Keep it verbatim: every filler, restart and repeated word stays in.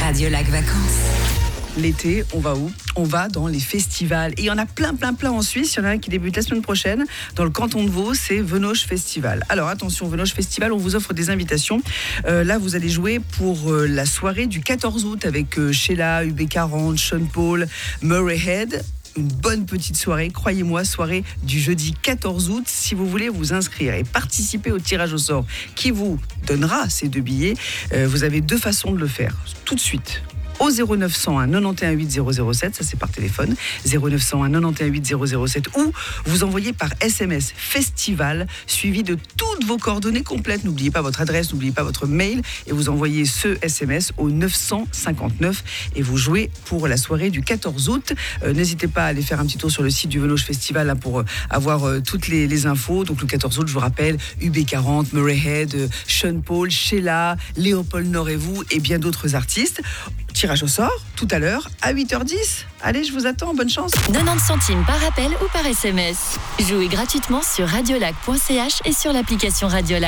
Radio Lac Vacances. L'été, on va où ? On va dans les festivals. Et il y en a plein, plein, plein en Suisse. Il y en a un qui débute la semaine prochaine dans le canton de Vaud, c'est Venoge Festival. Alors attention, Venoge Festival, on vous offre des invitations. Euh, là, vous allez jouer pour euh, la soirée du quatorze août avec euh, Sheila, U B quarante, Sean Paul, Murray Head. Une bonne petite soirée, croyez-moi, soirée du jeudi quatorze août. Si vous voulez vous inscrire et participer au tirage au sort qui vous donnera ces deux billets, euh, vous avez deux façons de le faire. Tout de suite. Au zéro neuf cent un quatre-vingt-onze huit zéro zéro sept, ça c'est par téléphone, zéro neuf cent un quatre-vingt-onze huit zéro zéro sept, ou vous envoyez par S M S festival suivi de toutes vos coordonnées complètes. N'oubliez pas votre adresse, n'oubliez pas votre mail, et vous envoyez ce S M S au neuf cent cinquante-neuf et vous jouez pour la soirée du quatorze août. Euh, n'hésitez pas à aller faire un petit tour sur le site du Venoge Festival là, pour euh, avoir euh, toutes les, les infos. Donc le quatorze août, je vous rappelle, U B quarante, Murray Head, euh, Sean Paul, Sheila, Léopold Nord et vous, et bien d'autres artistes. Tirage au sort, tout à l'heure, à huit heures dix. Allez, je vous attends, bonne chance. quatre-vingt-dix centimes par appel ou par S M S. Jouez gratuitement sur radiolac point c h et sur l'application Radiolac.